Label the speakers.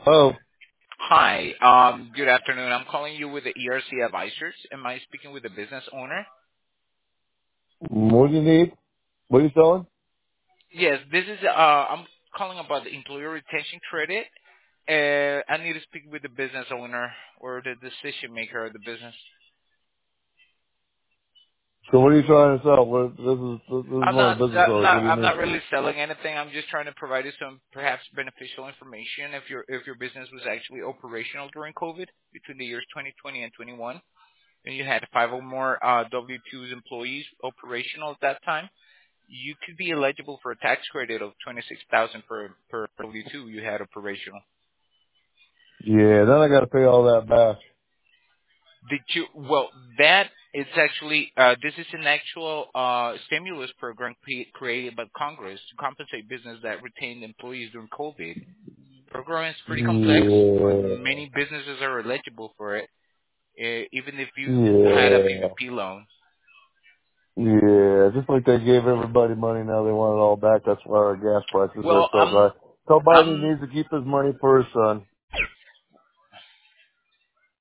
Speaker 1: Oh,
Speaker 2: Hi. Good afternoon. I'm calling you with the ERC Advisors. Am I speaking with the business owner?
Speaker 1: what do you need? What are you selling?
Speaker 2: Yes, this is, I'm calling about the employee retention credit. I need to speak with the business owner or the decision maker of the business.
Speaker 1: So what are you trying to sell? This is one of the business owners. What do you
Speaker 2: I'm
Speaker 1: need?
Speaker 2: not really selling anything. I'm just trying to provide you some perhaps beneficial information if your business was actually operational during COVID between the years 2020 and 21, and you had 5 or more W-2s employees operational at that time. You could be eligible for a tax credit of 26,000 per W-2 you had operational.
Speaker 1: Yeah, then I got to pay all that back.
Speaker 2: Did you? Well, that is actually this is an actual stimulus program created by Congress to compensate business that retained employees during COVID. Program is pretty complex, but
Speaker 1: Yeah,
Speaker 2: many businesses are eligible for it, even if you had a
Speaker 1: yeah,
Speaker 2: PPP loan.
Speaker 1: yeah. Just like they gave everybody money, now they want it all back. That's why our gas prices are
Speaker 2: Well,
Speaker 1: so high. So Biden
Speaker 2: I'm
Speaker 1: needs to keep his money for his son.